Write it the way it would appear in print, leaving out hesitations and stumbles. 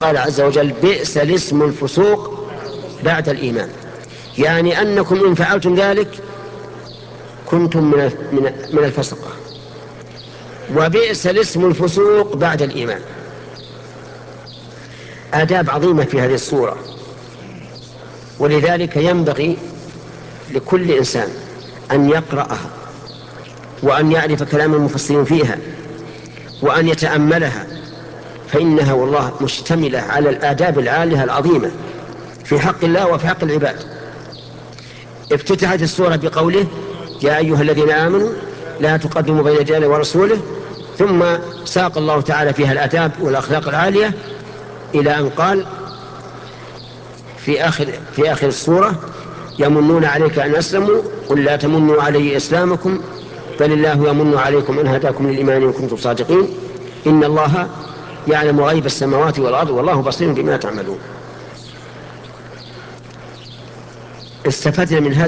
قال عز وجل بئس الاسم الفسوق بعد الإيمان، يعني أنكم إن فعلتم ذلك كنتم من الفسقة. وبئس الاسم الفسوق بعد الإيمان. آداب عظيمة في هذه الصورة، ولذلك ينبغي لكل إنسان أن يقرأها وأن يعرف كلام المفسرين فيها وأن يتأملها، فإنها والله مشتملة على الآداب العالية العظيمة في حق الله وفي حق العباد. افتتحت السورة بقوله يا أيها الذين آمنوا لا تقدموا بين يدي الله ورسوله، ثم ساق الله تعالى فيها الآداب والأخلاق العالية إلى أن قال في آخر السورة يمنون عليك أن أسلموا قل لا تمنوا علي إسلامكم بل الله يمن عليكم إن هداكم للإيمان إن كنتم صادقين إن الله يعلم غيب السماوات والأرض والله بصير بما تعملون. استفدنا من هذا